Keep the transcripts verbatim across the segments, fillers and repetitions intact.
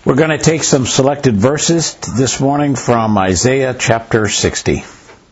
We're going to take some selected verses this morning from Isaiah chapter sixty.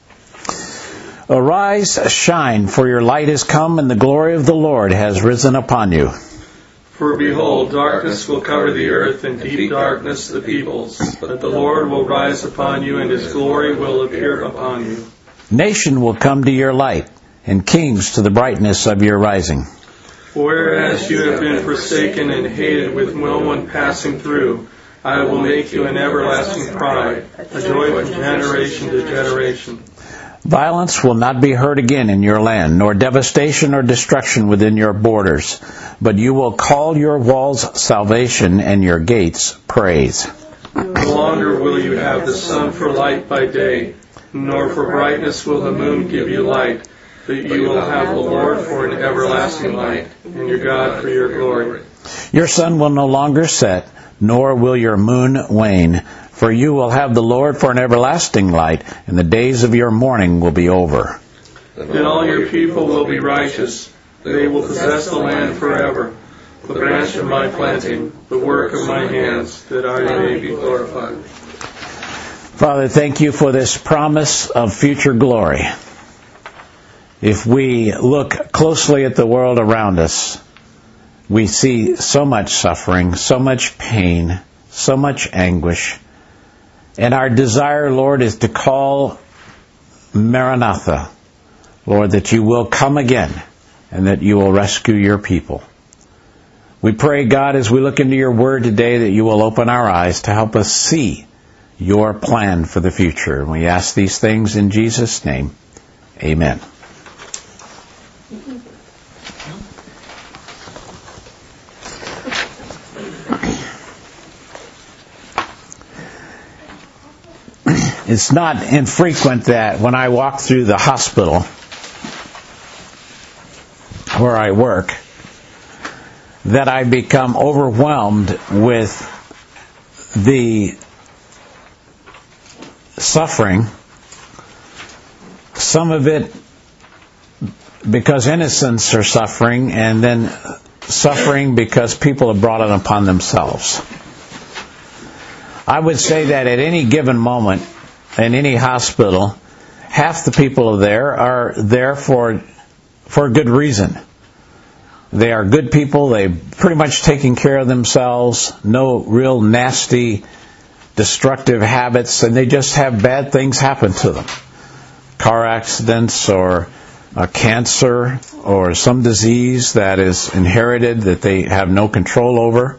Arise, shine, for your light is come, and the glory of the Lord has risen upon you. For behold, darkness will cover the earth, and deep darkness the peoples. But the Lord will rise upon you, and His glory will appear upon you. Nation will come to your light, and kings to the brightness of your rising. Whereas you have been forsaken and hated with no one passing through, I will make you an everlasting pride, a joy from generation to generation. Violence will not be heard again in your land, nor devastation or destruction within your borders. But you will call your walls salvation and your gates praise. No longer will you have the sun for light by day, nor for brightness will the moon give you light. But you will have the Lord for an everlasting light, and your God for your glory. Your sun will no longer set, nor will your moon wane. For you will have the Lord for an everlasting light, and the days of your mourning will be over. Then all your people will be righteous. They will possess the land forever. The branch of my planting, the work of my hands, that I may be glorified. Father, thank you for this promise of future glory. If we look closely at the world around us, we see so much suffering, so much pain, so much anguish. And our desire, Lord, is to call Maranatha, Lord, that you will come again and that you will rescue your people. We pray, God, as we look into your word today, that you will open our eyes to help us see your plan for the future. And we ask these things in Jesus' name. Amen. It's not infrequent that when I walk through the hospital where I work, that I become overwhelmed with the suffering, some of it because innocents are suffering, and then suffering because people have brought it upon themselves. I would say that at any given moment, in any hospital, half the people there are there for for a good reason. They are good people. They've pretty much taken care of themselves. No real nasty, destructive habits, and they just have bad things happen to them. Car accidents or a cancer or some disease that is inherited that they have no control over.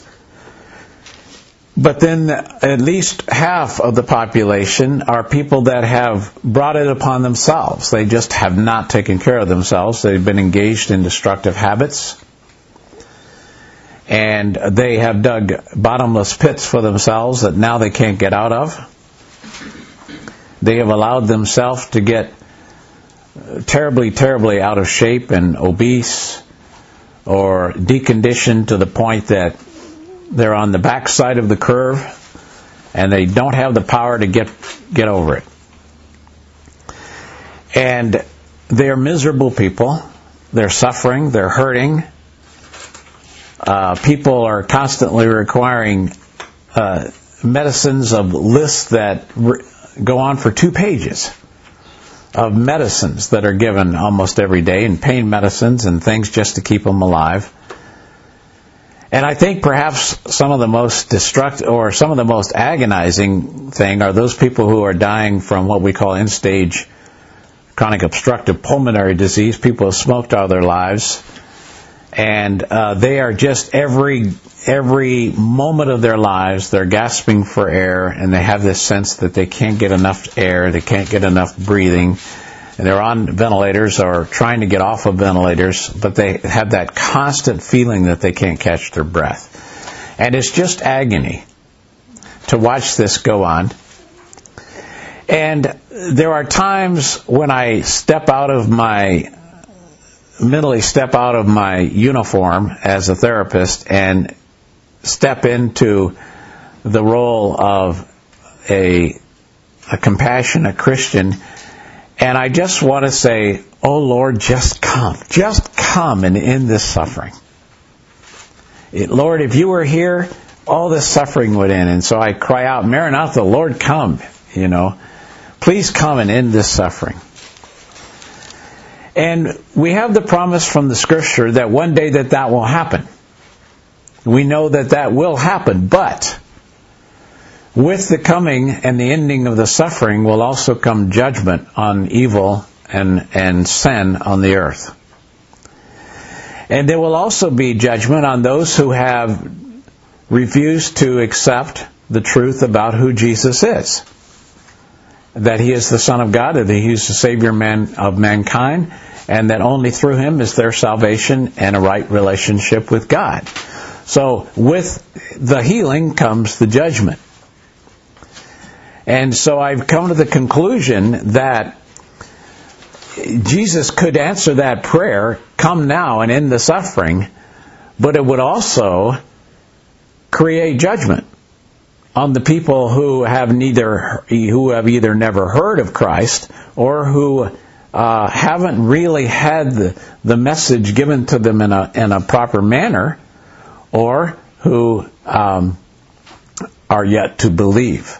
But then at least half of the population are people that have brought it upon themselves. They just have not taken care of themselves. They've been engaged in destructive habits. And they have dug bottomless pits for themselves that now they can't get out of. They have allowed themselves to get terribly, terribly out of shape and obese or deconditioned to the point that they're on the backside of the curve, and they don't have the power to get get over it. And they're miserable people. They're suffering. They're hurting. Uh, people are constantly requiring uh, medicines of lists that re- go on for two pages of medicines that are given almost every day, and pain medicines and things just to keep them alive. And I think perhaps some of the most destructive or some of the most agonizing thing are those people who are dying from what we call end-stage chronic obstructive pulmonary disease. People have smoked all their lives, and uh, they are just every every moment of their lives they're gasping for air, and they have this sense that they can't get enough air, they can't get enough breathing. And they're on ventilators or trying to get off of ventilators, but they have that constant feeling that they can't catch their breath. And it's just agony to watch this go on. And there are times when I step out of my, mentally step out of my uniform as a therapist and step into the role of a, a compassionate Christian. And I just want to say, oh Lord, just come. Just come and end this suffering. It, Lord, if you were here, all this suffering would end. And so I cry out, Maranatha, Lord, come, you know. Please come and end this suffering. And we have the promise from the Scripture that one day that that will happen. We know that that will happen, but with the coming and the ending of the suffering will also come judgment on evil and, and sin on the earth. And there will also be judgment on those who have refused to accept the truth about who Jesus is. That He is the Son of God, that He is the Savior man of mankind, and that only through Him is there salvation and a right relationship with God. So with the healing comes the judgment. And so I've come to the conclusion that Jesus could answer that prayer, come now and end the suffering, but it would also create judgment on the people who have neither who have either never heard of Christ or who uh, haven't really had the, the message given to them in a in a proper manner, or who um, are yet to believe.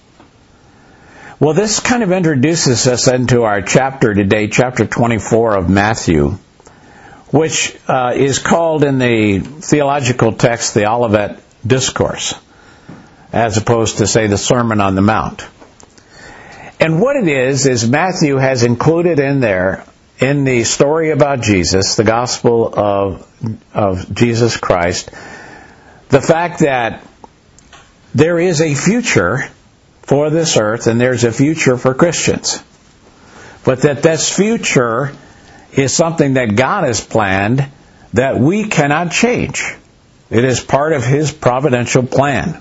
Well, this kind of introduces us into our chapter today, chapter twenty-four of Matthew, which uh, is called in the theological text the Olivet Discourse, as opposed to, say, the Sermon on the Mount. And what it is, is Matthew has included in there, in the story about Jesus, the gospel of, of Jesus Christ, the fact that there is a future for this earth and there's a future for Christians. But that this future is something that God has planned that we cannot change. It is part of His providential plan.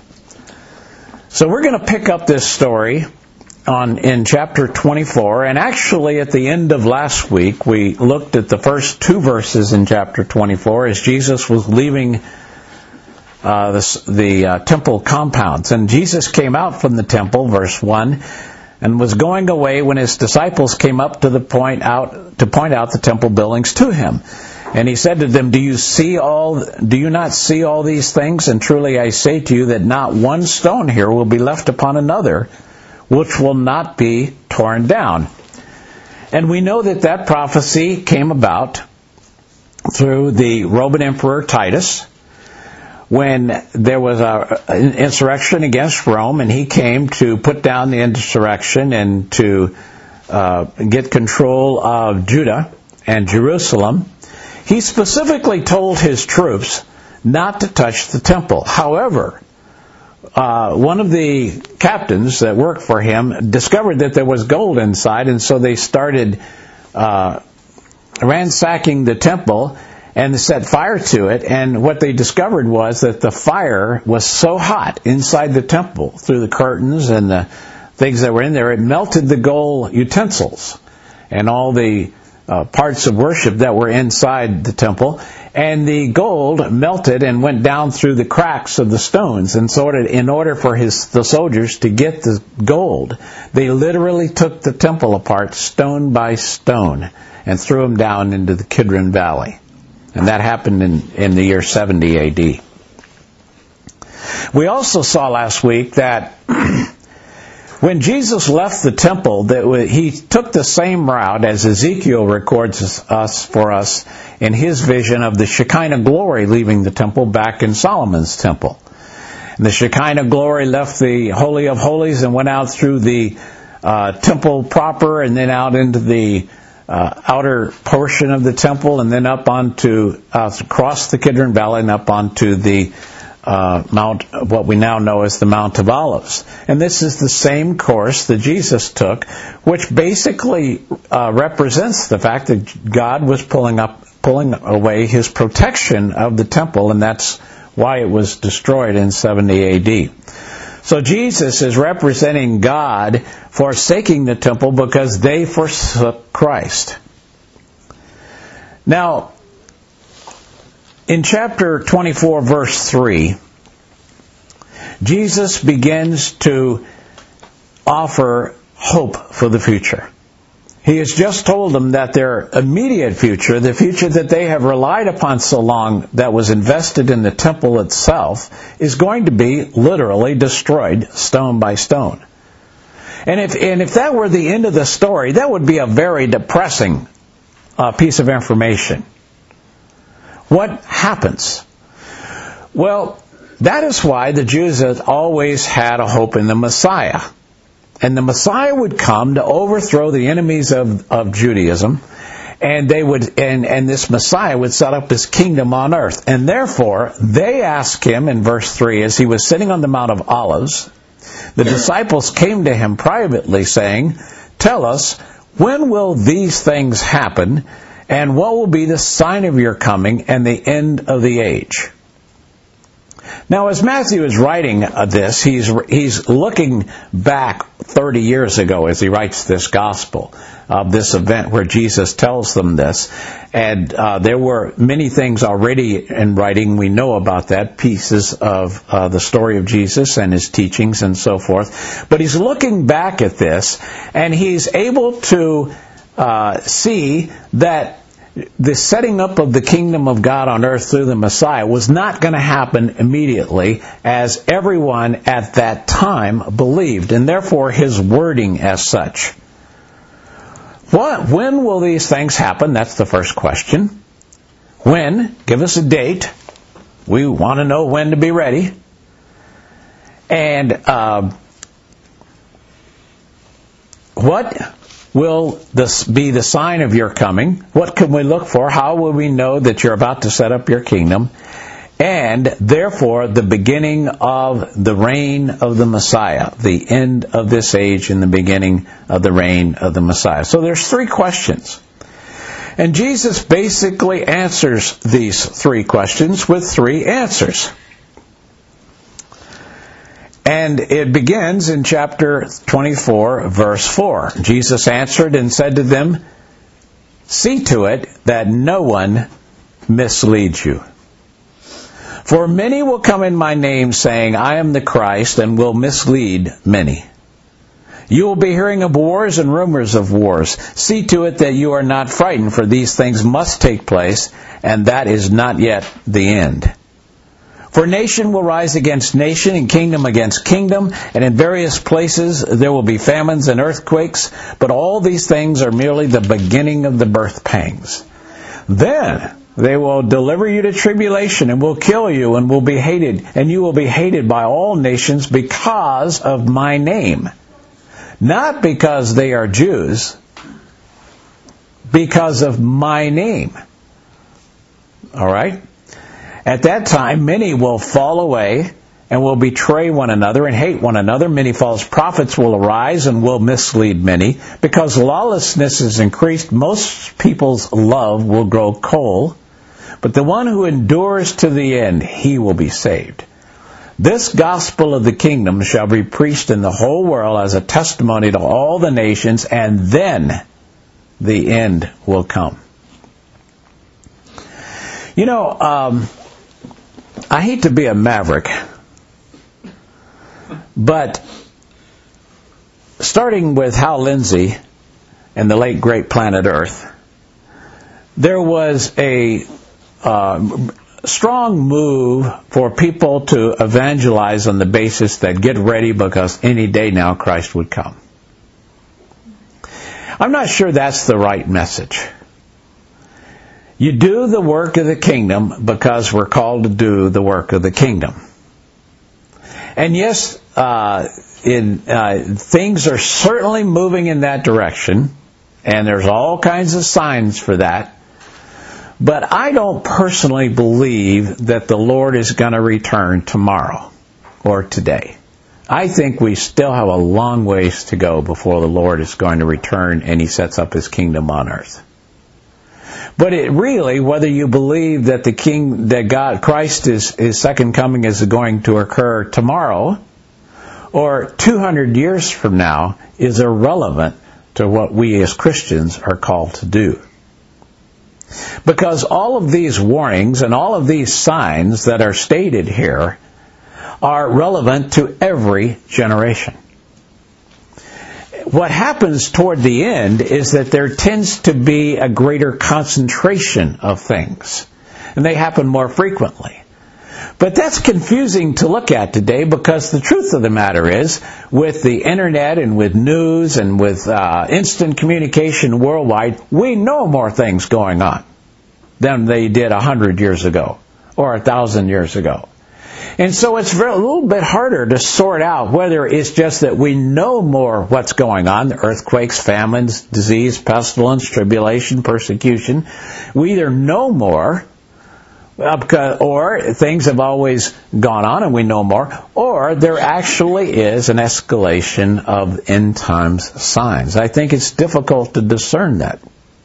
So we're going to pick up this story on in chapter twenty-four, and actually at the end of last week we looked at the first two verses in chapter twenty-four as Jesus was leaving uh, the, the uh, temple compounds. And Jesus came out from the temple, verse one, and was going away when His disciples came up to the point out to point out the temple buildings to Him. And He said to them, Do you see all? Do you not see all these things? And truly I say to you that not one stone here will be left upon another, which will not be torn down. And we know that that prophecy came about through the Roman Emperor Titus, when there was a, an insurrection against Rome, and he came to put down the insurrection and to uh, get control of Judah and Jerusalem. He specifically told his troops not to touch the temple. However, uh, one of the captains that worked for him discovered that there was gold inside, and so they started uh, ransacking the temple and set fire to it. And what they discovered was that the fire was so hot inside the temple, through the curtains and the things that were in there, it melted the gold utensils and all the Uh, parts of worship that were inside the temple, and the gold melted and went down through the cracks of the stones. And so in order for his the soldiers to get the gold, they literally took the temple apart stone by stone and threw them down into the Kidron Valley. And that happened in, in the year seventy A D. We also saw last week that when Jesus left the temple, that he took the same route as Ezekiel records us for us in his vision of the Shekinah glory leaving the temple back in Solomon's temple. And the Shekinah glory left the Holy of Holies and went out through the uh, temple proper, and then out into the uh, outer portion of the temple, and then up onto uh, across the Kidron Valley and up onto the Uh, Mount, what we now know as the Mount of Olives. And this is the same course that Jesus took, which basically uh, represents the fact that God was pulling up, pulling away His protection of the temple, and that's why it was destroyed in seventy A D. So Jesus is representing God forsaking the temple because they forsook Christ. Now, in chapter twenty-four, verse three, Jesus begins to offer hope for the future. He has just told them that their immediate future, the future that they have relied upon so long that was invested in the temple itself, is going to be literally destroyed stone by stone. And if and if that were the end of the story, that would be a very depressing uh, piece of information. What happens? Well, that is why the Jews have always had a hope in the Messiah. And the Messiah would come to overthrow the enemies of, of Judaism, and they would and, and this Messiah would set up his kingdom on earth. And therefore, they asked him in verse three, as he was sitting on the Mount of Olives, the disciples came to him privately saying, "Tell us, when will these things happen, and what will be the sign of your coming and the end of the age?" Now, as Matthew is writing this, he's he's looking back thirty years ago as he writes this gospel of this event where Jesus tells them this. And uh, there were many things already in writing. We know about that, pieces of uh, the story of Jesus and his teachings and so forth. But he's looking back at this, and he's able to uh, see that the setting up of the kingdom of God on earth through the Messiah was not going to happen immediately, as everyone at that time believed, and therefore his wording as such. What, when will these things happen? That's the first question. When? Give us a date. We want to know when to be ready. And uh, what will this be the sign of your coming? What can we look for? How will we know that you're about to set up your kingdom? And therefore, the beginning of the reign of the Messiah, the end of this age and the beginning of the reign of the Messiah. So there's three questions. And Jesus basically answers these three questions with three answers. And it begins in chapter twenty-four, verse four. Jesus answered and said to them, "See to it that no one misleads you. For many will come in my name, saying, 'I am the Christ,' and will mislead many. You will be hearing of wars and rumors of wars. See to it that you are not frightened, for these things must take place, and that is not yet the end. For nation will rise against nation, and kingdom against kingdom, and in various places there will be famines and earthquakes, but all these things are merely the beginning of the birth pangs. Then they will deliver you to tribulation, and will kill you, and will be hated, and you will be hated by all nations because of my name. Not because they are Jews, because of my name." All right? At that time, many will fall away and will betray one another and hate one another. Many false prophets will arise and will mislead many. Because lawlessness is increased, most people's love will grow cold. But the one who endures to the end, he will be saved. This gospel of the kingdom shall be preached in the whole world as a testimony to all the nations, and then the end will come. You know, um, I hate to be a maverick, but starting with Hal Lindsey and the late great Planet Earth, there was a uh, strong move for people to evangelize on the basis that get ready because any day now Christ would come. I'm not sure that's the right message. You do the work of the kingdom because we're called to do the work of the kingdom. And yes, uh, in, uh, things are certainly moving in that direction, and there's all kinds of signs for that. But I don't personally believe that the Lord is going to return tomorrow or today. I think we still have a long ways to go before the Lord is going to return and He sets up His kingdom on earth. But it really, whether you believe that the King, that God, Christ is, His second coming is going to occur tomorrow or two hundred years from now, is irrelevant to what we as Christians are called to do. Because all of these warnings and all of these signs that are stated here are relevant to every generation. what happens toward the end is that there tends to be a greater concentration of things, and they happen more frequently. But that's confusing to look at today, because the truth of the matter is, with the internet and with news and with uh, instant communication worldwide, we know more things going on than they did a hundred years ago or a thousand years ago. And so it's very, a little bit harder to sort out whether it's just that we know more what's going on, earthquakes, famines, disease, pestilence, tribulation, persecution. We either know more, or things have always gone on and we know more, or there actually is an escalation of end times signs. I think it's difficult to discern that.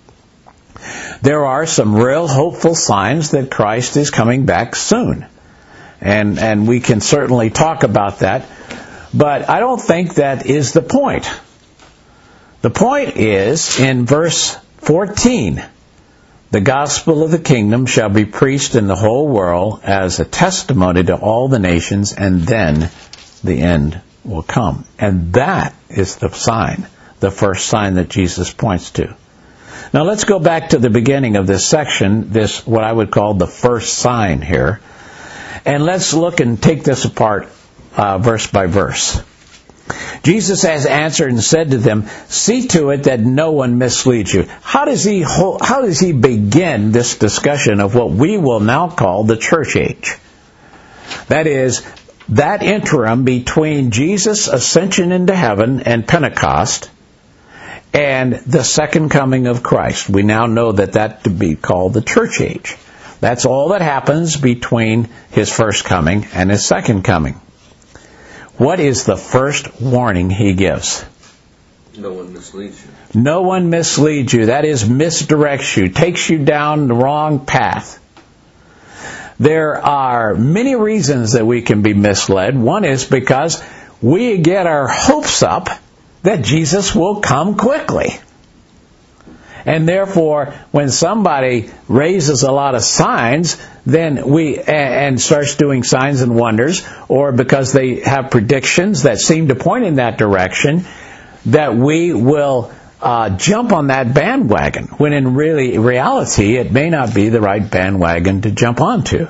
There are some real hopeful signs that Christ is coming back soon. And and we can certainly talk about that. But I don't think that is the point. The point is in verse fourteen. The gospel of the kingdom shall be preached in the whole world as a testimony to all the nations, and then the end will come. And that is the sign, the first sign that Jesus points to. Now let's go back to the beginning of this section, this what I would call the first sign here. And let's look and take this apart uh, verse by verse. Jesus has answered and said to them, see to it that no one misleads you. How does he hold, how does he begin this discussion of what we will now call the church age? That is, that interim between Jesus' ascension into heaven and Pentecost and the second coming of Christ. We now know that that to be called the church age. That's all that happens between his first coming and his second coming. What is the first warning he gives? No one misleads you. No one misleads you. That is, misdirects you, takes you down the wrong path. There are many reasons that we can be misled. One is because we get our hopes up that Jesus will come quickly. And therefore, when somebody raises a lot of signs, then we and starts doing signs and wonders, or because they have predictions that seem to point in that direction, that we will uh, jump on that bandwagon, when in really reality it may not be the right bandwagon to jump onto.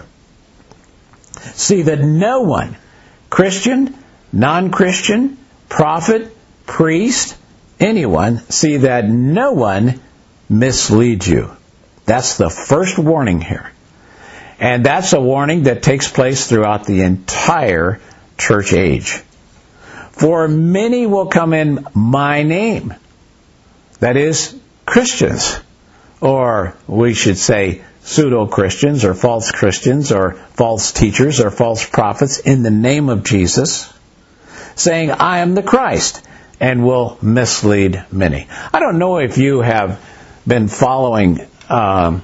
See that no one, Christian, non-Christian, prophet, priest, anyone, see that no one mislead you. That's the first warning here. And that's a warning that takes place throughout the entire church age. For many will come in my name. That is, Christians. Or we should say pseudo-Christians or false Christians or false teachers or false prophets in the name of Jesus, saying, I am the Christ, and will mislead many. I don't know if you have been following um,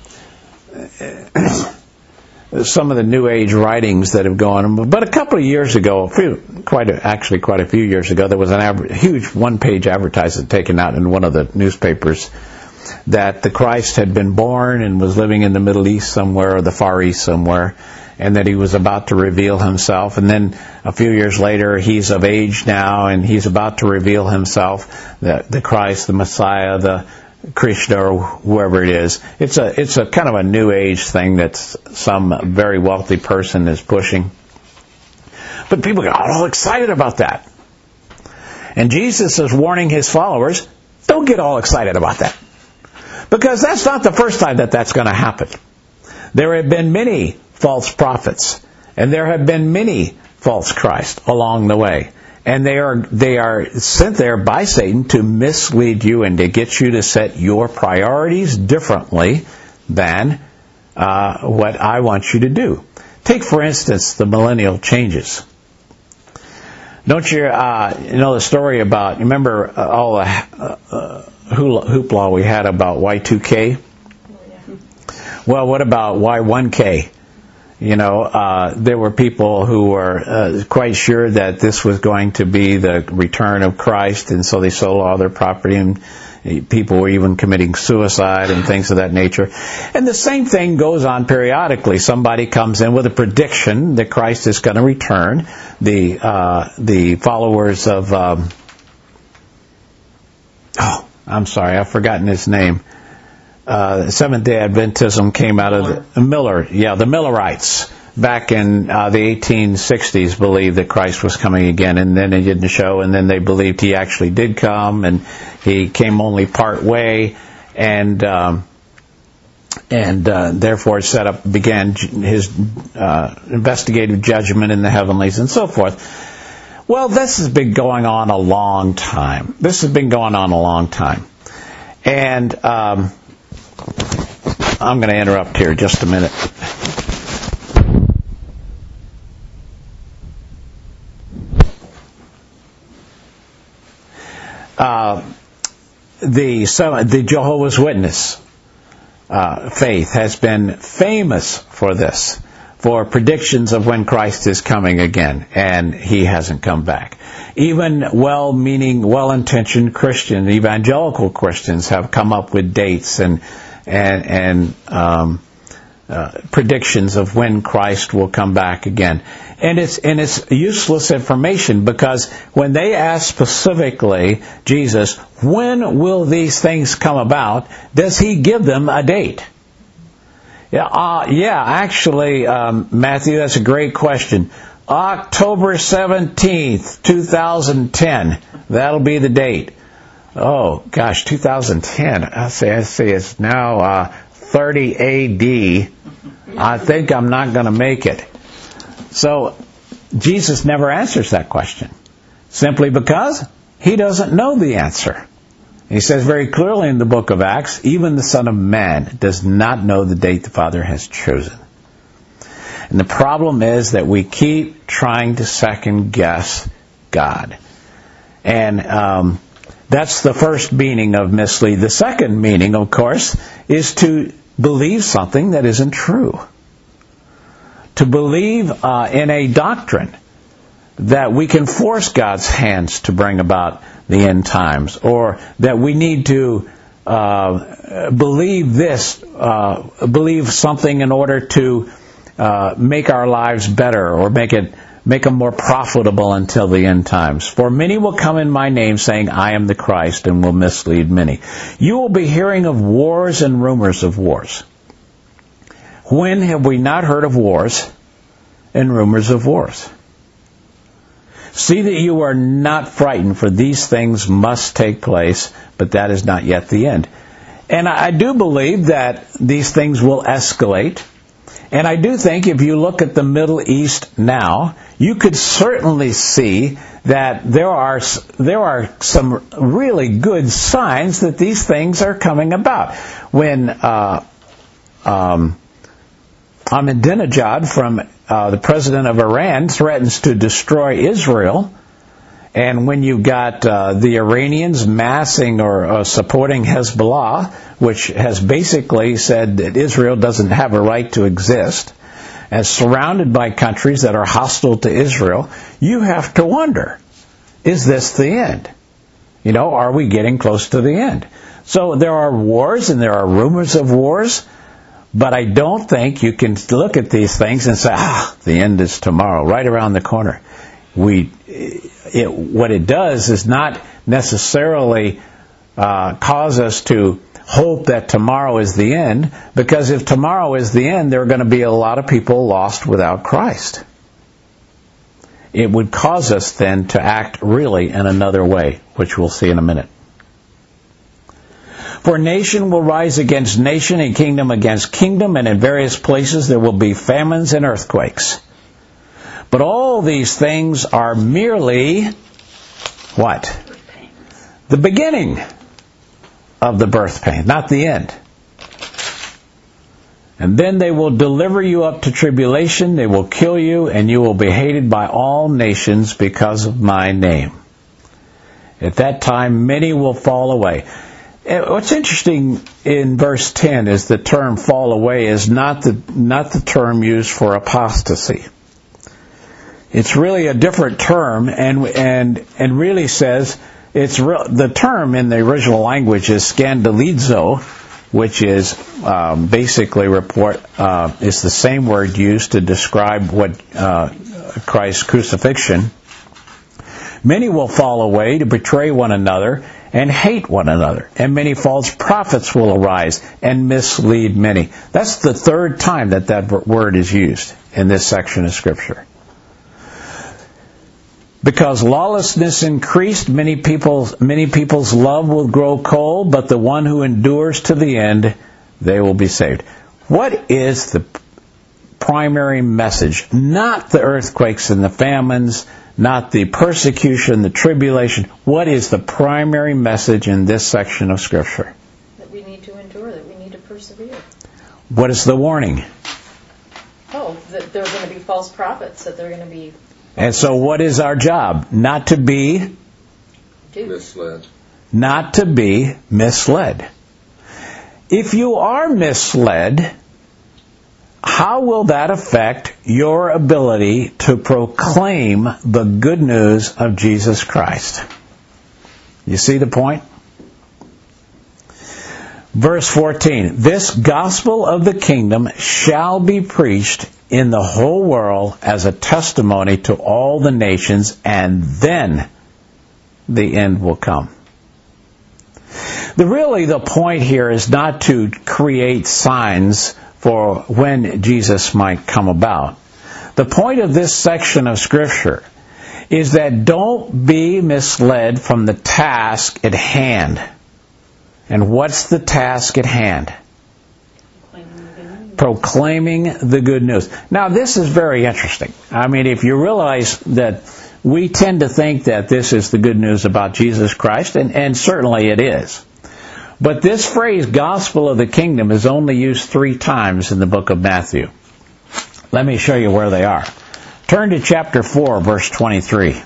some of the New Age writings that have gone on, but a couple of years ago, a few, quite a, actually quite a few years ago, there was an aver- huge one-page advertisement taken out in one of the newspapers that the Christ had been born and was living in the Middle East somewhere or the Far East somewhere, and that he was about to reveal himself. And then a few years later, he's of age now, and he's about to reveal himself, the, the Christ, the Messiah, the Krishna, or whoever it is. It's a it's a kind of a new age thing that some very wealthy person is pushing. But people get all excited about that. And Jesus is warning his followers, don't get all excited about that. Because that's not the first time that that's going to happen. There have been many false prophets, and there have been many false Christ along the way. And they are they are sent there by Satan to mislead you and to get you to set your priorities differently than uh, what I want you to do. Take, for instance, the millennial changes. Don't you uh, you know the story about, remember uh, all the uh, uh, hoopla we had about Y two K? Well, what about Y one K? You know, uh, there were people who were uh, quite sure that this was going to be the return of Christ, and so they sold all their property, and people were even committing suicide and things of that nature. And the same thing goes on periodically. Somebody comes in with a prediction that Christ is going to return. The uh, the followers of um, oh, I'm sorry, I've forgotten his name. Uh, Seventh-day Adventism came out of the Miller, yeah, the Millerites back in uh, the eighteen sixties believed that Christ was coming again, and then it didn't show, and then they believed he actually did come, and he came only part way, and um, and uh, therefore set up began his uh, investigative judgment in the heavenlies and so forth. Well, this has been going on a long time. This has been going on a long time, and um, I'm going to interrupt here just a minute. Uh, the the Jehovah's Witness uh, faith has been famous for this, for predictions of when Christ is coming again, and he hasn't come back. Even well-meaning, well-intentioned Christian, evangelical Christians have come up with dates and and and um, uh, predictions of when Christ will come back again. And it's and it's useless information, because when they ask specifically Jesus, when will these things come about, does he give them a date? Yeah, uh, yeah. Actually, um, Matthew, that's a great question. October seventeenth, two thousand ten. That'll be the date. Oh gosh, two thousand ten. I say, I say it's now uh, thirty A D. I think I'm not going to make it. So, Jesus never answers that question, simply because he doesn't know the answer. He says very clearly in the book of Acts, even the Son of Man does not know the date the Father has chosen. And the problem is that we keep trying to second guess God. And um, that's the first meaning of mislead. The second meaning, of course, is to believe something that isn't true. To believe uh, in a doctrine that we can force God's hands to bring about the end times, or that we need to uh, believe this, uh, believe something in order to uh, make our lives better, or make it make them more profitable until the end times. For many will come in my name, saying, I am the Christ, and will mislead many. You will be hearing of wars and rumors of wars. When have we not heard of wars and rumors of wars? See that you are not frightened, for these things must take place, but that is not yet the end. And I do believe that these things will escalate. And I do think if you look at the Middle East now, you could certainly see that there are there are some really good signs that these things are coming about. When uh, um, Ahmadinejad, from uh, the president of Iran, threatens to destroy Israel, and when you've got uh, the Iranians massing or uh, supporting Hezbollah, which has basically said that Israel doesn't have a right to exist, as surrounded by countries that are hostile to Israel, you have to wonder, is this the end? You know, are we getting close to the end? So there are wars and there are rumors of wars, but I don't think you can look at these things and say, ah, the end is tomorrow, right around the corner. We, it, what it does is not necessarily uh, cause us to hope that tomorrow is the end, because if tomorrow is the end, there are going to be a lot of people lost without Christ. It would cause us then to act really in another way, which we'll see in a minute. For nation will rise against nation, and kingdom against kingdom, and in various places there will be famines and earthquakes. But all these things are merely, what? The beginning of the birth pain, not the end. And then they will deliver you up to tribulation, they will kill you, and you will be hated by all nations because of my name. At that time many will fall away. What's interesting in verse ten is the term fall away is not the not the term used for apostasy. It's really a different term, and and and really says it's re- the term in the original language is scandalizo, which is um, basically report uh, is the same word used to describe what uh, Christ's crucifixion. Many will fall away to betray one another, and hate one another, and many false prophets will arise and mislead many. That's the third time that that word is used in this section of Scripture. Because lawlessness increased, many people's, many people's love will grow cold, but the one who endures to the end, they will be saved. What is the primary message? Not the earthquakes and the famines, not the persecution, the tribulation. What is the primary message in this section of Scripture? That we need to endure, that we need to persevere. What is the warning? Oh, that there are going to be false prophets, that they're going to be... And so what is our job? Not to be... Misled. Not to be misled. If you are misled, how will that affect your ability to proclaim the good news of Jesus Christ? You see the point? Verse fourteen, this gospel of the kingdom shall be preached in the whole world as a testimony to all the nations, and then the end will come. The really the point here is not to create signs for when Jesus might come about. The point of this section of Scripture is that don't be misled from the task at hand. And what's the task at hand? Proclaiming the good news. Now, this is very interesting. I mean, if you realize that we tend to think that this is the good news about Jesus Christ, and, and certainly it is. But this phrase, gospel of the kingdom, is only used three times in the book of Matthew. Let me show you where they are. Turn to chapter four, verse twenty-three.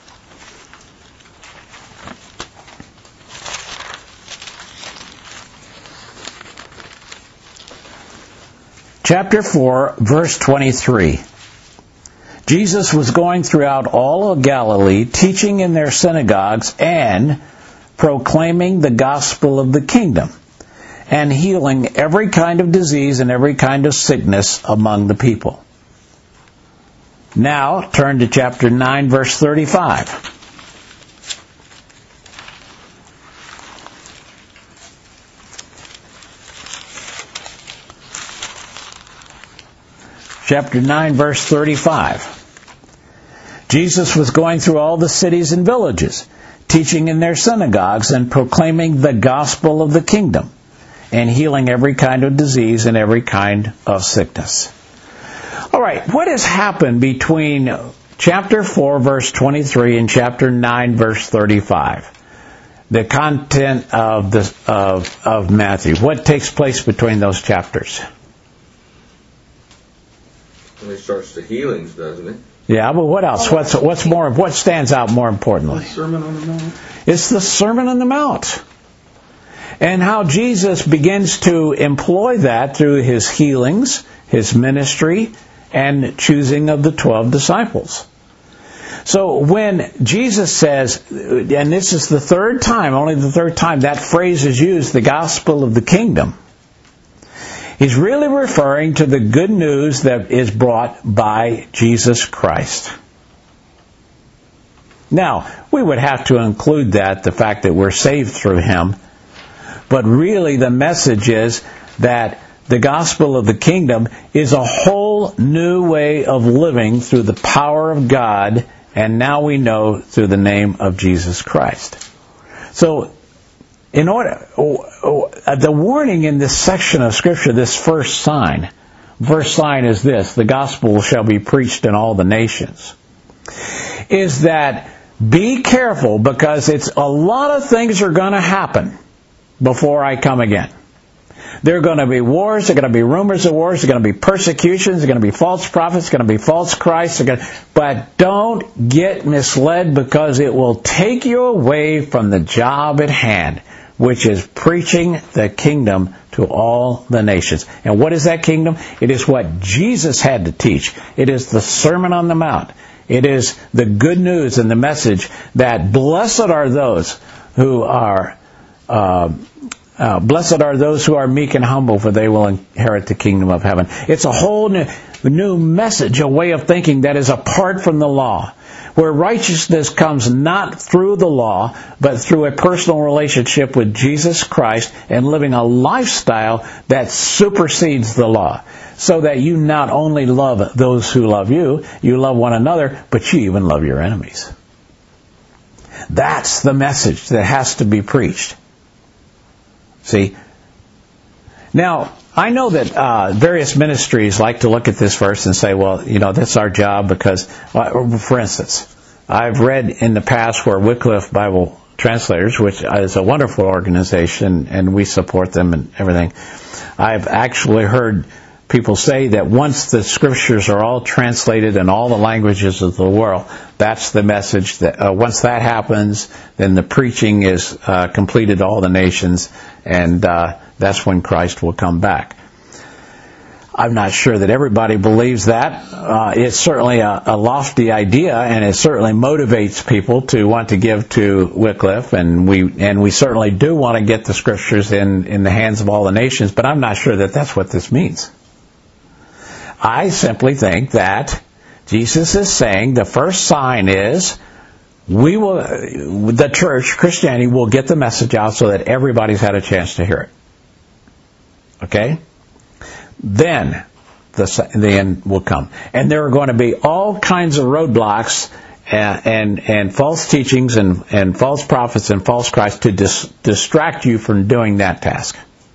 Chapter four, verse twenty-three. Jesus was going throughout all of Galilee, teaching in their synagogues and proclaiming the gospel of the kingdom, and healing every kind of disease and every kind of sickness among the people. Now, turn to chapter nine, verse thirty-five. Chapter nine, verse thirty-five. Jesus was going through all the cities and villages, teaching in their synagogues and proclaiming the gospel of the kingdom, and healing every kind of disease and every kind of sickness. All right, what has happened between chapter four, verse twenty-three, and chapter nine, verse thirty-five? The content of, the, of, of Matthew. What takes place between those chapters? Well, he starts the healings, doesn't he? Yeah, but what else? What's what's more? What stands out more importantly? The Sermon on the Mount. It's the Sermon on the Mount, and how Jesus begins to employ that through his healings, his ministry, and choosing of the twelve disciples. So when Jesus says, and this is the third time, only the third time that phrase is used, the gospel of the kingdom, he's really referring to the good news that is brought by Jesus Christ. Now, we would have to include that, the fact that we're saved through him, but really the message is that the gospel of the kingdom is a whole new way of living through the power of God, and now we know through the name of Jesus Christ. So, in order, the warning in this section of Scripture, this first sign, first sign is this: the gospel shall be preached in all the nations. Is that be careful, because it's a lot of things are going to happen before I come again. There are going to be wars, there are going to be rumors of wars, there are going to be persecutions, there are going to be false prophets, there are going to be false Christs. Going to, but don't get misled, because it will take you away from the job at hand, which is preaching the kingdom to all the nations. And what is that kingdom? It is what Jesus had to teach. It is the Sermon on the Mount. It is the good news and the message that blessed are those who are uh, uh, blessed are those who are meek and humble, for they will inherit the kingdom of heaven. It's a whole new, new message, a way of thinking that is apart from the law. where righteousness comes not through the law, but through a personal relationship with Jesus Christ and living a lifestyle that supersedes the law, so that you not only love those who love you, you love one another, but you even love your enemies. That's the message that has to be preached. See? Now, I know that uh, various ministries like to look at this verse and say, well, you know, that's our job because, uh, for instance, I've read in the past where Wycliffe Bible Translators, which is a wonderful organization, and we support them and everything, I've actually heard people say that once the scriptures are all translated in all the languages of the world, that's the message. That uh, once that happens, then the preaching is uh, completed to all the nations, and uh, that's when Christ will come back. I'm not sure that everybody believes that. Uh, it's certainly a, a lofty idea, and it certainly motivates people to want to give to Wycliffe, and we and we certainly do want to get the scriptures in, in the hands of all the nations, but I'm not sure that that's what this means. I simply think that Jesus is saying the first sign is we will, the church, Christianity, will get the message out so that everybody's had a chance to hear it. Okay? Then the, the end will come. And there are going to be all kinds of roadblocks and, and, and false teachings and, and false prophets and false Christ to dis, distract you from doing that task.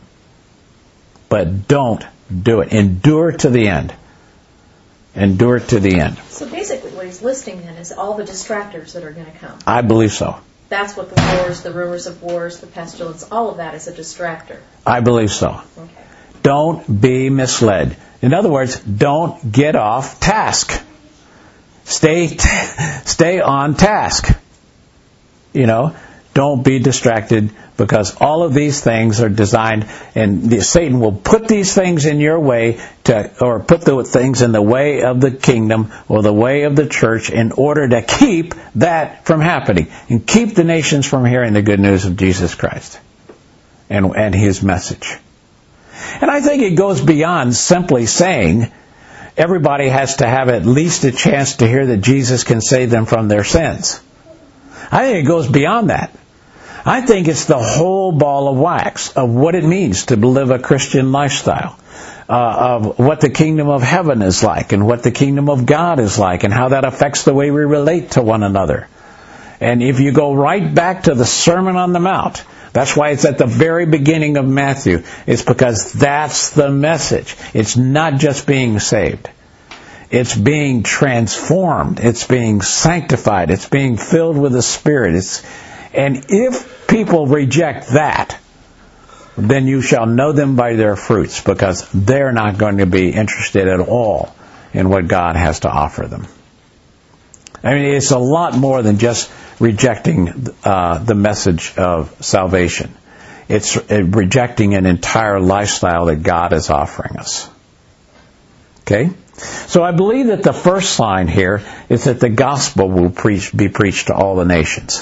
But don't do it. Endure to the end. Endure to the end. So basically what he's listing then is all the distractors that are going to come. I believe so. That's what the wars, the rumors of wars, the pestilence, all of that is a distractor. I believe so. Okay. Don't be misled. In other words, don't get off task. Stay, t- stay on task. You know, don't be distracted, because all of these things are designed, and the, Satan will put these things in your way to, or put the things in the way of the kingdom or the way of the church in order to keep that from happening and keep the nations from hearing the good news of Jesus Christ and, and His message. And I think it goes beyond simply saying everybody has to have at least a chance to hear that Jesus can save them from their sins. I think it goes beyond that. I think it's the whole ball of wax of what it means to live a Christian lifestyle, uh, of what the kingdom of heaven is like and what the kingdom of God is like and how that affects the way we relate to one another. And if you go right back to the Sermon on the Mount, that's why it's at the very beginning of Matthew. It's because that's the message. It's not just being saved. It's being transformed. It's being sanctified. It's being filled with the Spirit. It's, and if people reject that, then you shall know them by their fruits, because they're not going to be interested at all in what God has to offer them. I mean, it's a lot more than just rejecting uh, the message of salvation. It's uh, rejecting an entire lifestyle that God is offering us. Okay? So I believe that the first sign here is that the gospel will preach, be preached to all the nations.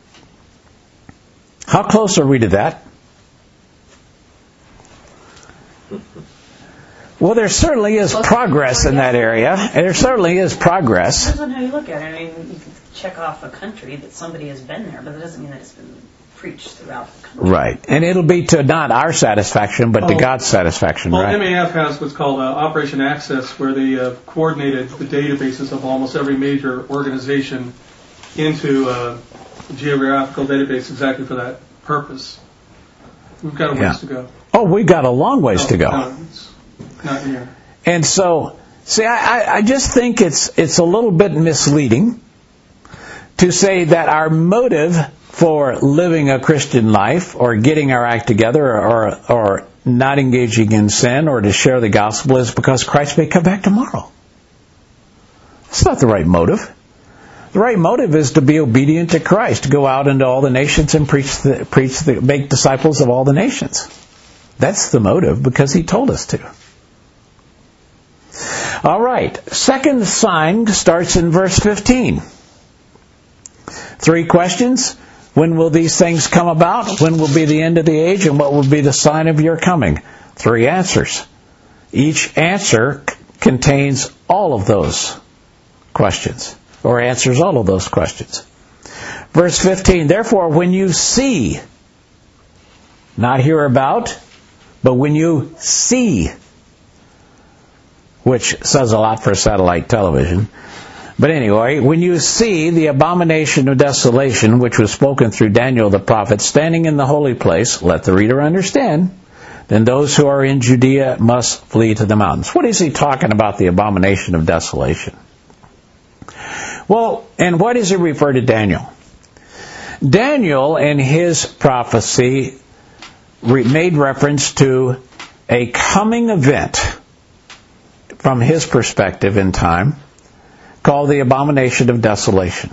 How close are we to that? Well, there certainly is progress in that area. There certainly is progress. Depends on how you look at it. I mean, you can check off a country that somebody has been there, but that doesn't mean that it's been preached throughout the country. Right. And it'll be to not our satisfaction, but oh. to God's satisfaction, well, right? M A F has what's called uh, Operation Access, where they uh, coordinated the databases of almost every major organization into a geographical database exactly for that purpose. We've got a ways yeah. to go. Oh, we've got a long ways no, to go. No, it's not here. And so, see, I, I just think it's it's a little bit misleading to say that our motive for living a Christian life or getting our act together or, or not engaging in sin or to share the gospel is because Christ may come back tomorrow. That's not the right motive. The right motive is to be obedient to Christ, to go out into all the nations and preach the, preach the, make disciples of all the nations. That's the motive, because He told us to. All right. Second sign starts in verse fifteen. Three questions. When will these things come about? When will be the end of the age? And what will be the sign of your coming? Three answers. Each answer c- contains all of those questions. or answers all of those questions. Verse fifteen, therefore when you see, not hear about, but when you see, which says a lot for satellite television. But anyway, when you see the abomination of desolation, which was spoken through Daniel the prophet, standing in the holy place, let the reader understand, then those who are in Judea must flee to the mountains. What is he talking about, the abomination of desolation? Well, and why does he refer to Daniel? Daniel, in his prophecy, made reference to a coming event from his perspective in time called the abomination of desolation.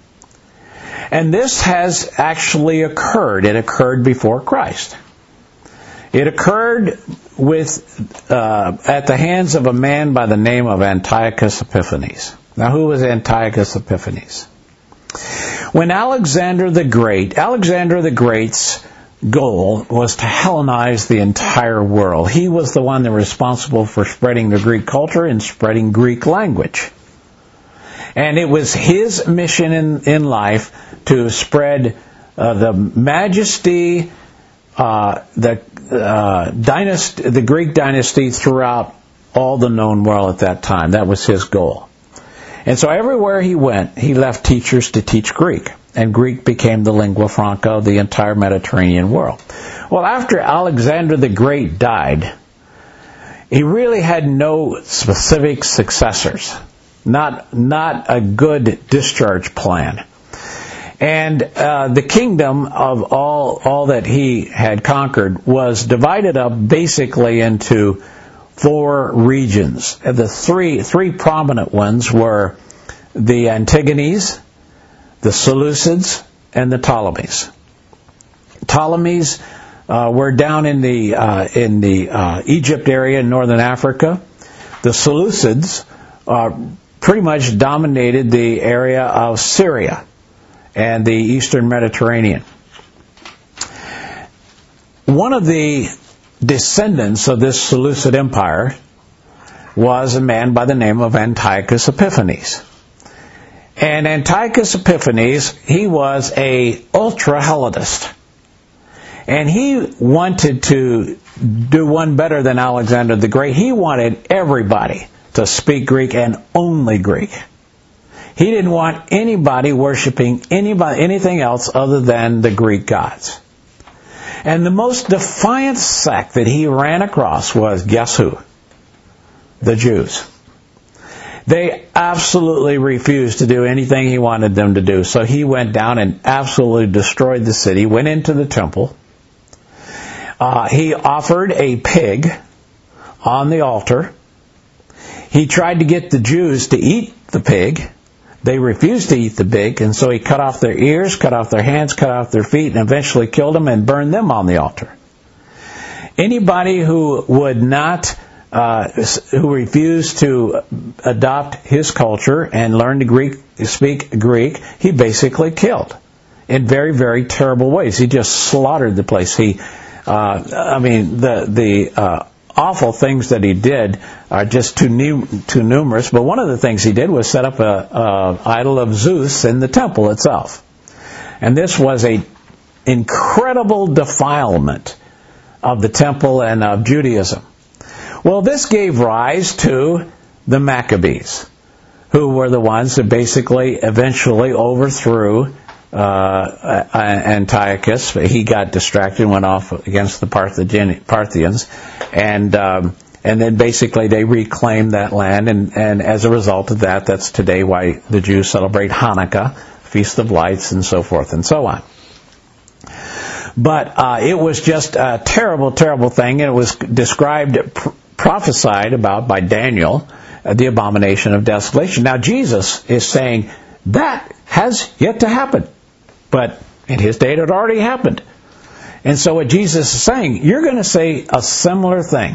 And this has actually occurred. It occurred before Christ. It occurred with uh, at the hands of a man by the name of Antiochus Epiphanes. Now, who was Antiochus Epiphanes? When Alexander the Great, Alexander the Great's goal was to Hellenize the entire world. He was the one that was responsible for spreading the Greek culture and spreading Greek language. And it was his mission in, in life to spread uh, the majesty, uh, the uh, dynasty, the Greek dynasty throughout all the known world at that time. That was his goal. And so everywhere he went, he left teachers to teach Greek. And Greek became the lingua franca of the entire Mediterranean world. Well, after Alexander the Great died, he really had no specific successors. Not, not a good discharge plan. And uh, the kingdom of all, all that he had conquered was divided up basically into four regions. The three, three prominent ones were the Antigones, the Seleucids, and the Ptolemies. Ptolemies uh, were down in the uh, in the uh, Egypt area in northern Africa. The Seleucids uh, pretty much dominated the area of Syria and the eastern Mediterranean. One of the descendants of this Seleucid Empire was a man by the name of Antiochus Epiphanes. And Antiochus Epiphanes, he was a ultra-Hellenist. And he wanted to do one better than Alexander the Great. He wanted everybody to speak Greek and only Greek. He didn't want anybody worshiping anybody, anything else other than the Greek gods. And the most defiant sect that he ran across was, guess who? The Jews. They absolutely refused to do anything he wanted them to do. So he went down and absolutely destroyed the city, went into the temple. Uh, he offered a pig on the altar. He tried to get the Jews to eat the pig. They refused to eat the pig, and so he cut off their ears, cut off their hands, cut off their feet, and eventually killed them and burned them on the altar. Anybody who would not, uh, who refused to adopt his culture and learn to Greek, speak Greek, he basically killed in very, very terrible ways. He just slaughtered the place. He, uh, I mean, the the uh, awful things that he did are just too nu- too numerous. But one of the things he did was set up a, a idol of Zeus in the temple itself, and this was a incredible defilement of the temple and of Judaism. Well, this gave rise to the Maccabees, who were the ones that basically eventually overthrew uh, Antiochus. He got distracted and went off against the Parthians, and um, and then basically they reclaimed that land, and, and as a result of that, that's today why the Jews celebrate Hanukkah, Feast of Lights, and so forth and so on. But uh, it was just a terrible, terrible thing, and it was described, pr- prophesied about by Daniel, uh, the abomination of desolation. Now Jesus is saying that has yet to happen, but in his day it had already happened. And so what Jesus is saying, you're going to say a similar thing.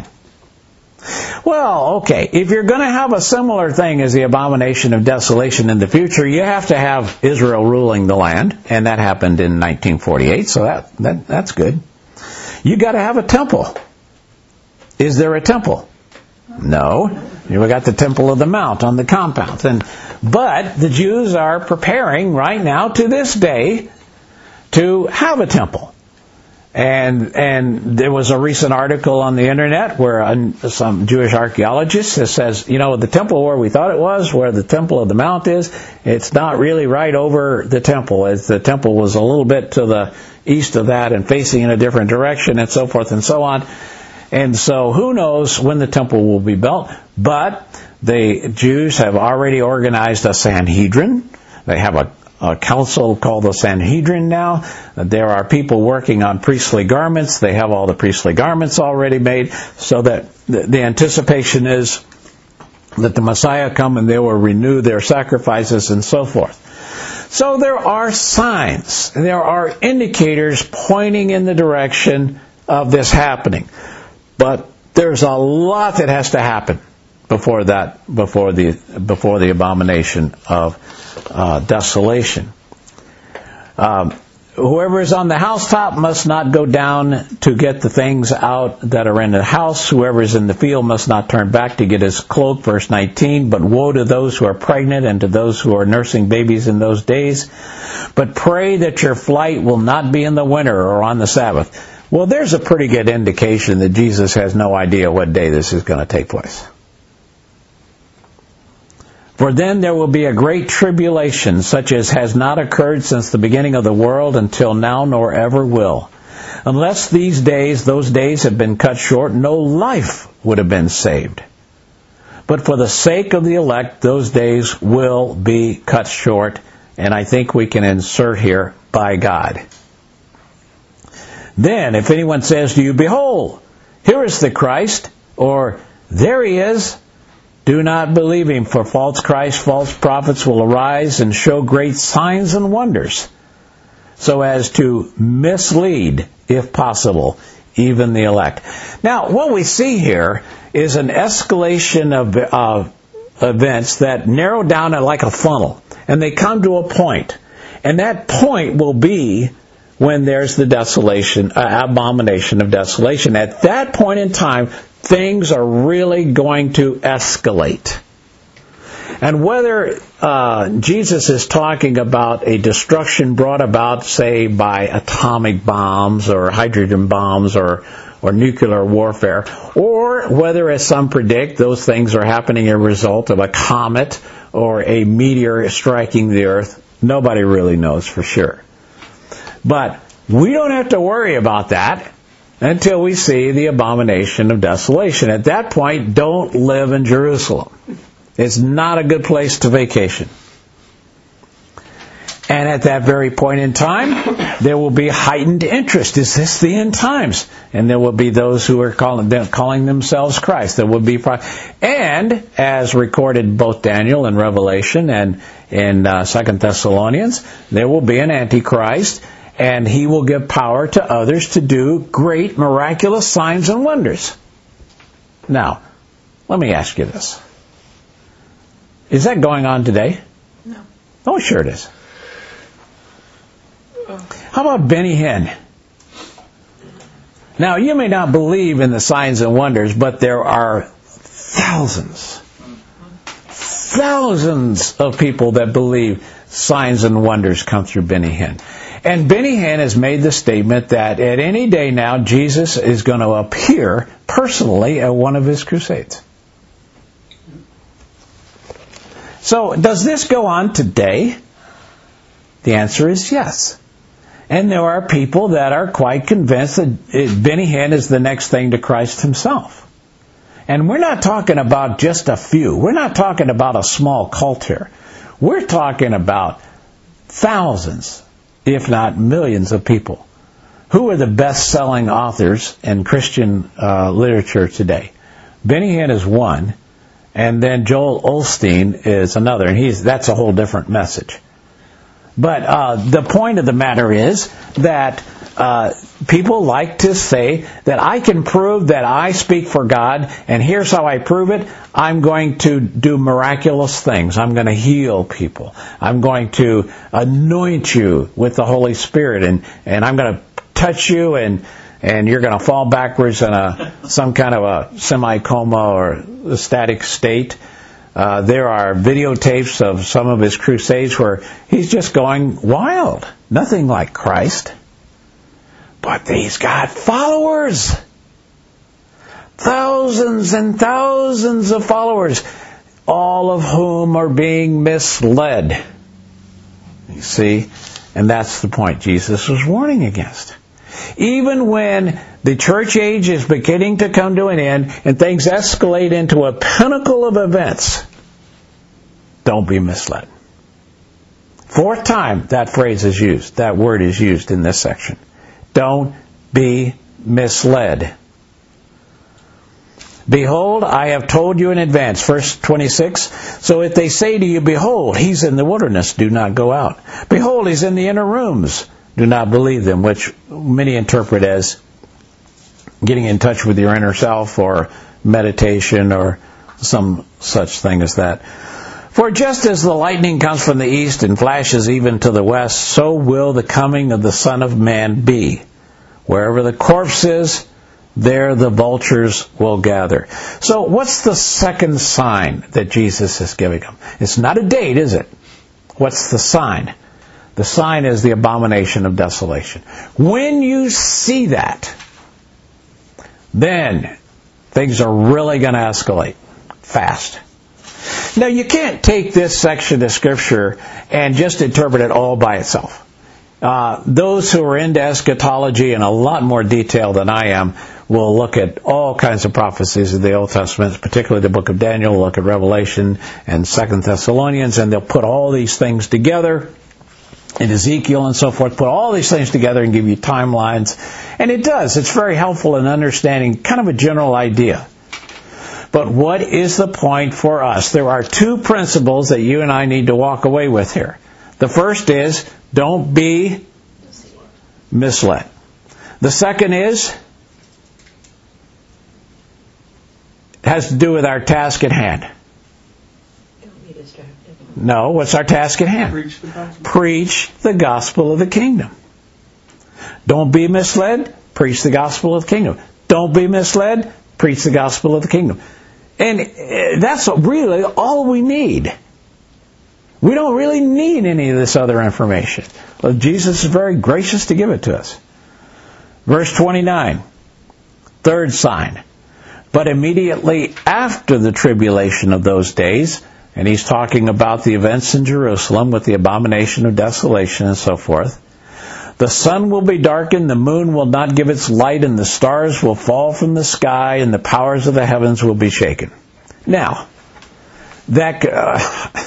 Well, okay, if you're going to have a similar thing as the abomination of desolation in the future, you have to have Israel ruling the land, and that happened in nineteen forty-eight, so that, that that's good. You got to have a temple. Is there a temple? No. We got the Temple of the Mount on the compound. And, but the Jews are preparing right now to this day to have a temple. And and there was a recent article on the internet where uh, some Jewish archaeologist says, you know, the temple where we thought it was, where the Temple of the Mount is, it's not really right over the temple. It's, the temple was a little bit to the east of that and facing in a different direction and so forth and so on. And so who knows when the temple will be built. But the Jews have already organized a Sanhedrin. They have a a council called the Sanhedrin now. There are people working on priestly garments. They have all the priestly garments already made, so that the, the anticipation is that the Messiah come and they will renew their sacrifices and so forth. So there are signs, there are indicators pointing in the direction of this happening. But there's a lot that has to happen before that, before the before the abomination of uh, desolation. Um, whoever is on the housetop must not go down to get the things out that are in the house. Whoever is in the field must not turn back to get his cloak. Verse nineteen. But woe to those who are pregnant and to those who are nursing babies in those days. But pray that your flight will not be in the winter or on the Sabbath. Well, there's a pretty good indication that Jesus has no idea what day this is going to take place. For then there will be a great tribulation, such as has not occurred since the beginning of the world until now, nor ever will. Unless these days, those days have been cut short, no life would have been saved. But for the sake of the elect, those days will be cut short. And I think we can insert here, by God. Then, if anyone says to you, behold, here is the Christ, or there he is, do not believe him, for false Christ, false prophets will arise and show great signs and wonders, so as to mislead, if possible, even the elect. Now, what we see here is an escalation of uh, events that narrow down like a funnel, and they come to a point. And that point will be when there's the desolation, uh, abomination of desolation. At that point in time, things are really going to escalate. And whether uh, Jesus is talking about a destruction brought about, say, by atomic bombs or hydrogen bombs or, or nuclear warfare, or whether, as some predict, those things are happening as a result of a comet or a meteor striking the earth, nobody really knows for sure. But we don't have to worry about that until we see the abomination of desolation. At that point, don't live in Jerusalem. It's not a good place to vacation. And at that very point in time, there will be heightened interest. Is this the end times? And there will be those who are calling, calling themselves Christ. There will be, and as recorded in both Daniel and Revelation and in uh, Second Thessalonians, there will be an Antichrist, and he will give power to others to do great miraculous signs and wonders. Now, let me ask you this. Is that going on today? No. Oh, sure it is. How about Benny Hinn? Now, you may not believe in the signs and wonders, but there are thousands, thousands of people that believe signs and wonders come through Benny Hinn. And Benny Hinn has made the statement that at any day now, Jesus is going to appear personally at one of his crusades. So, does this go on today? The answer is yes. And there are people that are quite convinced that Benny Hinn is the next thing to Christ himself. And we're not talking about just a few. We're not talking about a small cult here. We're talking about thousands, if not millions of people. Who are the best-selling authors in Christian uh, literature today? Benny Hinn is one, and then Joel Osteen is another, and he's that's a whole different message. But uh, the point of the matter is that uh, people like to say that I can prove that I speak for God, and here's how I prove it. I'm going to do miraculous things. I'm going to heal people. I'm going to anoint you with the Holy Spirit, and, and I'm going to touch you and and you're going to fall backwards in a some kind of a semi-coma or a static state. Uh, there are videotapes of some of his crusades where he's just going wild. Nothing like Christ. But he's got followers. Thousands and thousands of followers, all of whom are being misled. You see? And that's the point Jesus was warning against. Even when the church age is beginning to come to an end and things escalate into a pinnacle of events, don't be misled. Fourth time that phrase is used, that word is used in this section. Don't be misled. Behold, I have told you in advance. Verse twenty-six. So if they say to you, behold, he's in the wilderness, do not go out. Behold, he's in the inner rooms, do not believe them, which many interpret as getting in touch with your inner self or meditation or some such thing as that. For just as the lightning comes from the east and flashes even to the west, so will the coming of the Son of Man be. Wherever the corpse is, there the vultures will gather. So what's the second sign that Jesus is giving them? It's not a date, is it? What's the sign? The sign is the abomination of desolation. When you see that, then things are really going to escalate fast. Now, you can't take this section of Scripture and just interpret it all by itself. Uh, those who are into eschatology in a lot more detail than I am will look at all kinds of prophecies of the Old Testament, particularly the book of Daniel, look at Revelation and Second Thessalonians, and they'll put all these things together, in Ezekiel and so forth, put all these things together and give you timelines. And it does. It's very helpful in understanding kind of a general idea. But what is the point for us? There are two principles that you and I need to walk away with here. The first is, don't be misled. The second is, it has to do with our task at hand. Don't be distracted. No, what's our task at hand? Preach the gospel. Preach the gospel of the kingdom. Don't be misled. Preach the gospel of the kingdom. Don't be misled. Preach the gospel of the kingdom. And that's really all we need. We don't really need any of this other information. Well, Jesus is very gracious to give it to us. Verse twenty-nine, third sign. But immediately after the tribulation of those days, and he's talking about the events in Jerusalem with the abomination of desolation and so forth, the sun will be darkened, the moon will not give its light, and the stars will fall from the sky, and the powers of the heavens will be shaken. Now, that uh,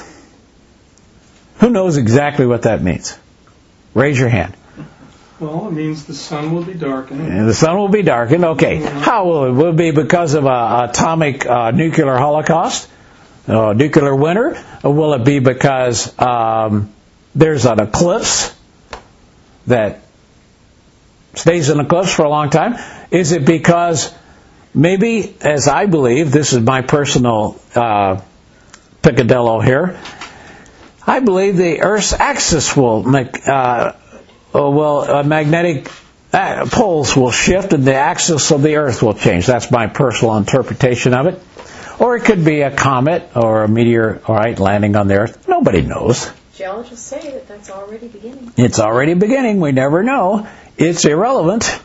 who knows exactly what that means? Raise your hand. Well, it means the sun will be darkened. And the sun will be darkened. Okay. How will it? Will it be because of an atomic uh, nuclear holocaust? Uh, nuclear winter? Or will it be because um, there's an eclipse that stays in eclipse for a long time? Is it because maybe, as I believe, this is my personal uh, picadillo here, I believe the Earth's axis will make, uh, will uh, magnetic uh, poles will shift and the axis of the Earth will change. That's my personal interpretation of it. Or it could be a comet or a meteor, all right, landing on the Earth. Nobody knows. Geologists say that that's already beginning. It's already beginning. We never know. It's irrelevant.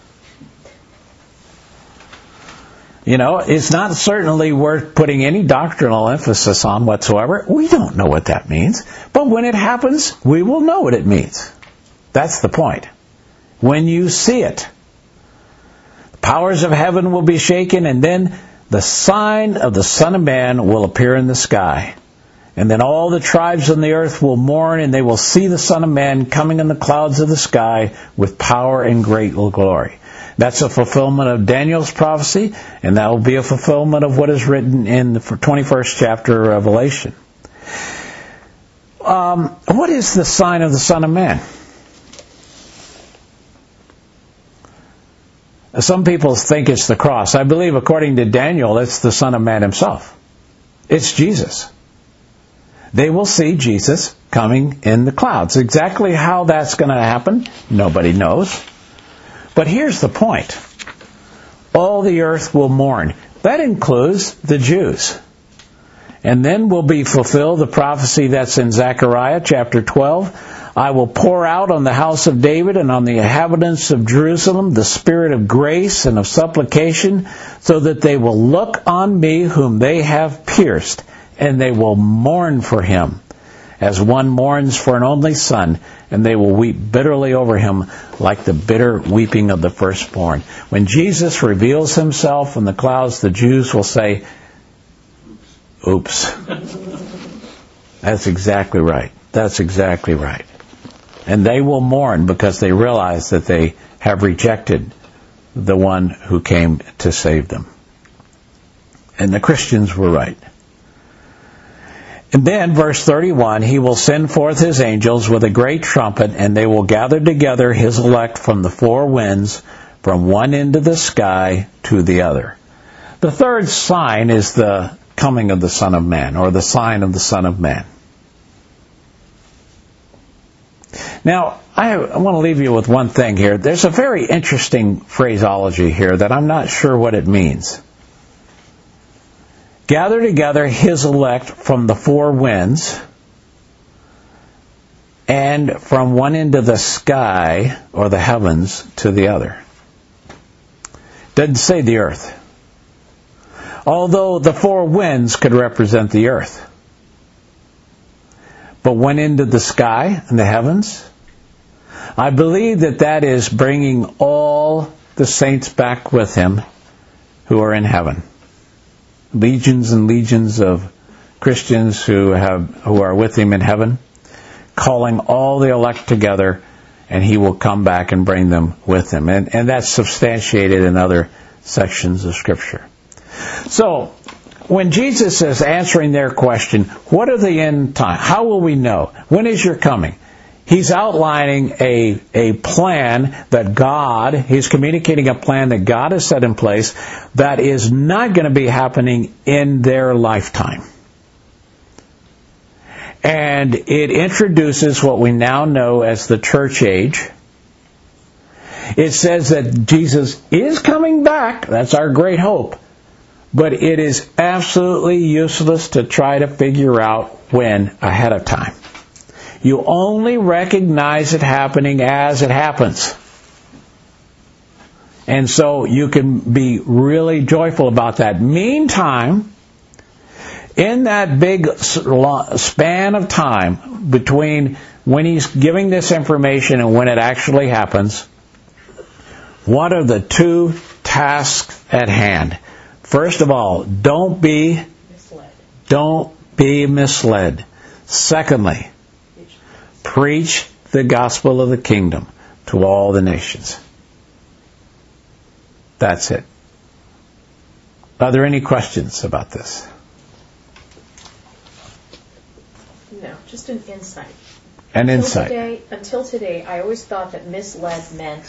You know, it's not certainly worth putting any doctrinal emphasis on whatsoever. We don't know what that means. But when it happens, we will know what it means. That's the point. When you see it, the powers of heaven will be shaken, and then the sign of the Son of Man will appear in the sky. And then all the tribes on the earth will mourn, and they will see the Son of Man coming in the clouds of the sky with power and great glory. That's a fulfillment of Daniel's prophecy, and that will be a fulfillment of what is written in the twenty-first chapter of Revelation. Um, what is the sign of the Son of Man? Some people think it's the cross. I believe, according to Daniel, it's the Son of Man himself. It's Jesus. They will see Jesus coming in the clouds. Exactly how that's going to happen, nobody knows. But here's the point. all the earth will mourn. That includes the Jews. And then will be fulfilled the prophecy that's in Zechariah chapter twelve. I will pour out on the house of David and on the inhabitants of Jerusalem the spirit of grace and of supplication, so that they will look on me whom they have pierced, and they will mourn for him, as one mourns for an only son, and they will weep bitterly over him like the bitter weeping of the firstborn. When Jesus reveals himself in the clouds, the Jews will say, oops. That's exactly right. That's exactly right. And they will mourn because they realize that they have rejected the one who came to save them. And the Christians were right. And then, verse thirty-one, he will send forth his angels with a great trumpet, and they will gather together his elect from the four winds, from one end of the sky to the other. The third sign is the coming of the Son of Man, or the sign of the Son of Man. Now, I, I want to leave you with one thing here. There's a very interesting phraseology here that I'm not sure what it means. Gather together his elect from the four winds, and from one end of the sky, or the heavens, to the other. Doesn't say the earth. Although the four winds could represent the earth. But one end of the sky and the heavens? I believe that that is bringing all the saints back with him who are in heaven. Legions and legions of Christians who have who are with him in heaven, calling all the elect together, and he will come back and bring them with him. And, and that's substantiated in other sections of Scripture. So, when Jesus is answering their question, what are the end time? How will we know? When is your coming? He's outlining a, a plan that God, he's communicating a plan that God has set in place that is not going to be happening in their lifetime. And it introduces what we now know as the church age. It says that Jesus is coming back. That's our great hope. But it is absolutely useless to try to figure out when ahead of time. You only recognize it happening as it happens. And so you can be really joyful about that. Meantime, in that big span of time between when he's giving this information and when it actually happens, what are the two tasks at hand? First of all, don't be Misled. Don't be misled. Secondly, preach the gospel of the kingdom to all the nations. That's it. Are there any questions about this? No, just an insight. An Until insight. Today, until today, I always thought that misled meant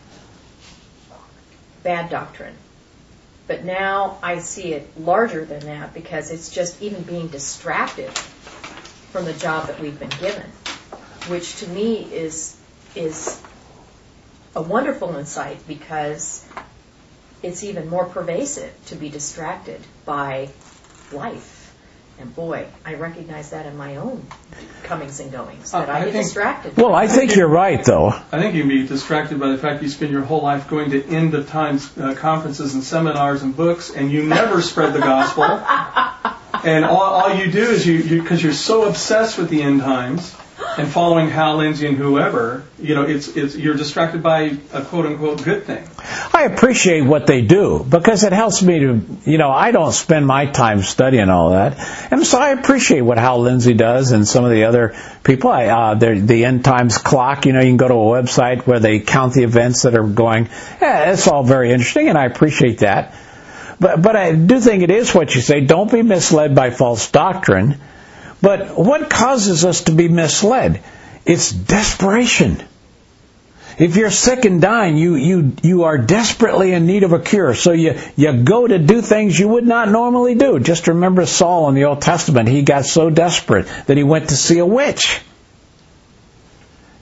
bad doctrine. But now I see it larger than that, because it's just even being distracted from the job that we've been given, which to me is is a wonderful insight, because it's even more pervasive to be distracted by life. And boy, I recognize that in my own comings and goings, that Uh, I I get think- distracted. Well, I think you're right, though. I think you can be distracted by the fact you spend your whole life going to end of times uh, conferences and seminars and books, and you never spread the gospel. And all, all you do is you, because you, you're so obsessed with the end times and following Hal Lindsey and whoever, you know, it's it's you're distracted by a quote unquote good thing. I appreciate what they do, because it helps me to, you know, I don't spend my time studying all that. And so I appreciate what Hal Lindsey does and some of the other people. I, uh, the End Times Clock, you know, you can go to a website where they count the events that are going. Yeah, it's all very interesting, and I appreciate that. But, but I do think it is what you say. Don't be misled by false doctrine. But what causes us to be misled? It's desperation. If you're sick and dying, you, you, you are desperately in need of a cure. So you, you go to do things you would not normally do. Just remember Saul in the Old Testament. He got so desperate that he went to see a witch.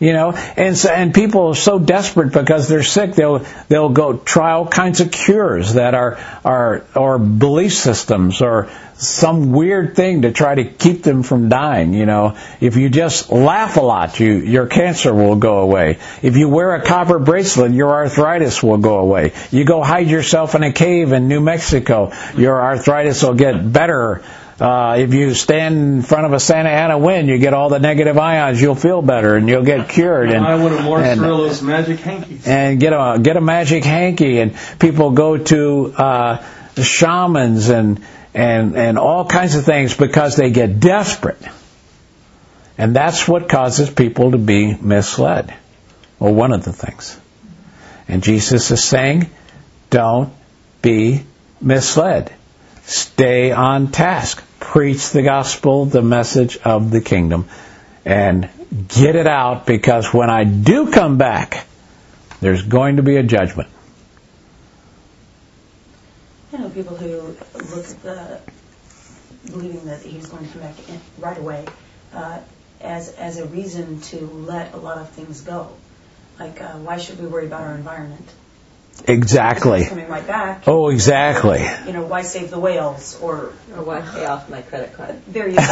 You know, and so, and people are so desperate because they're sick, they'll they'll go try all kinds of cures that are are or belief systems or some weird thing to try to keep them from dying. You know, if you just laugh a lot, you your cancer will go away. If you wear a copper bracelet, your arthritis will go away. You go hide yourself in a cave in New Mexico, your arthritis will get better. Uh, if you stand in front of a Santa Ana wind, you get all the negative ions, you'll feel better and you'll get cured. And I want a more and, Cirillo's magic hankies. And get a get a magic hanky. And people go to uh, shamans and and and all kinds of things because they get desperate. And that's what causes people to be misled. Well, one of the things. And Jesus is saying, don't be misled. Stay on task. Preach the gospel, the message of the kingdom, and get it out, because when I do come back, there's going to be a judgment. I know people who look at the, believing that he's going to come back in right away, uh, as as a reason to let a lot of things go. Like, uh, why should we worry about our environment? Exactly. He's coming right back. Oh, exactly. You know, why save the whales? Or, or why pay off my credit card? There you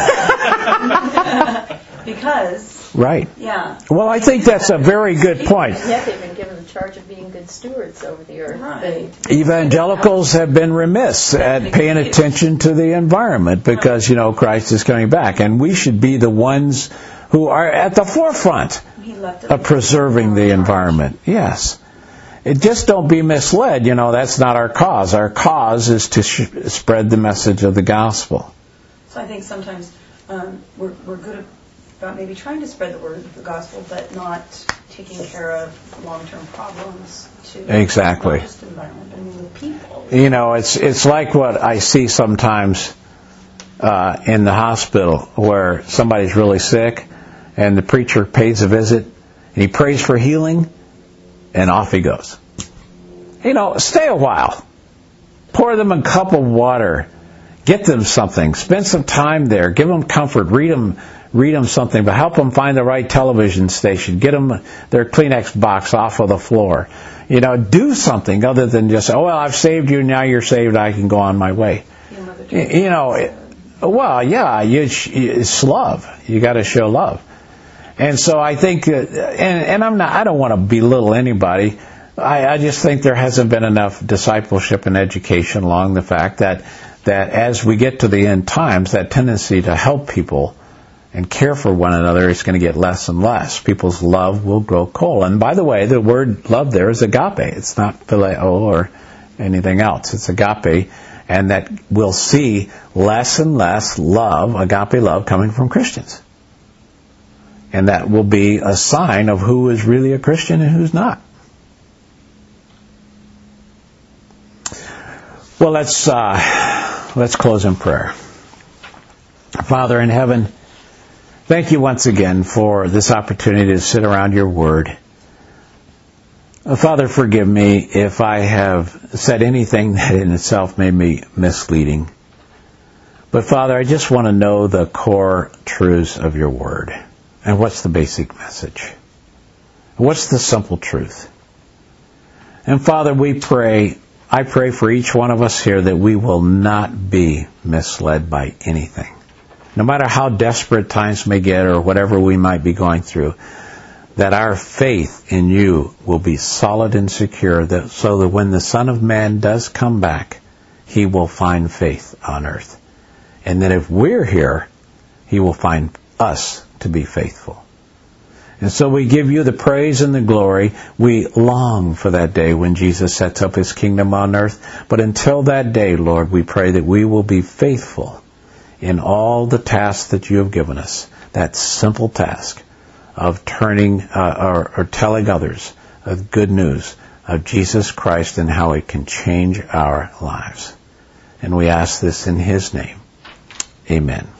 go. Because. Right. Yeah. Well, I think that's a very good point. Yet they've been given the charge of being good stewards over the earth. Right. Evangelicals have been remiss at paying attention to the environment because, you know, Christ is coming back. And we should be the ones who are at the forefront of preserving the environment. Yes. It just don't be misled. You know, that's not our cause. Our cause is to sh- spread the message of the gospel. So I think sometimes um, we're, we're good about maybe trying to spread the word of the gospel, but not taking care of long-term problems to exactly. not just the environment, but I mean with people. You know, it's it's like what I see sometimes uh, in the hospital where somebody's really sick and the preacher pays a visit and he prays for healing and off he goes. You know, stay a while. Pour them a cup of water. Get them something. Spend some time there. Give them comfort. Read them, read them something, but help them find the right television station. Get them their Kleenex box off of the floor. You know, do something other than just, oh, well, I've saved you, now you're saved, I can go on my way. You, you know, it, well, yeah, you, it's love. You got to show love. And so I think, uh, and, and I'm not, I don't want to belittle anybody. I, I just think there hasn't been enough discipleship and education along the fact that, that as we get to the end times, that tendency to help people and care for one another is going to get less and less. People's love will grow cold. And by the way, the word love there is agape. It's not phileo or anything else. It's agape. And that we'll see less and less love, agape love, coming from Christians. And that will be a sign of who is really a Christian and who's not. Well, let's uh, let's close in prayer. Father in heaven, thank you once again for this opportunity to sit around your word. Uh, Father, forgive me if I have said anything that in itself made me misleading. But Father, I just want to know the core truths of your word. And what's the basic message? What's the simple truth? And Father, we pray, I pray for each one of us here that we will not be misled by anything. No matter how desperate times may get or whatever we might be going through, that our faith in you will be solid and secure, that, so that when the Son of Man does come back, he will find faith on earth. And that if we're here, he will find us to be faithful. And so we give you the praise and the glory. We long for that day when Jesus sets up his kingdom on earth. But until that day, Lord, we pray that we will be faithful in all the tasks that you have given us. That simple task of turning uh, or, or telling others of good news of Jesus Christ and how it can change our lives. And we ask this in his name. Amen.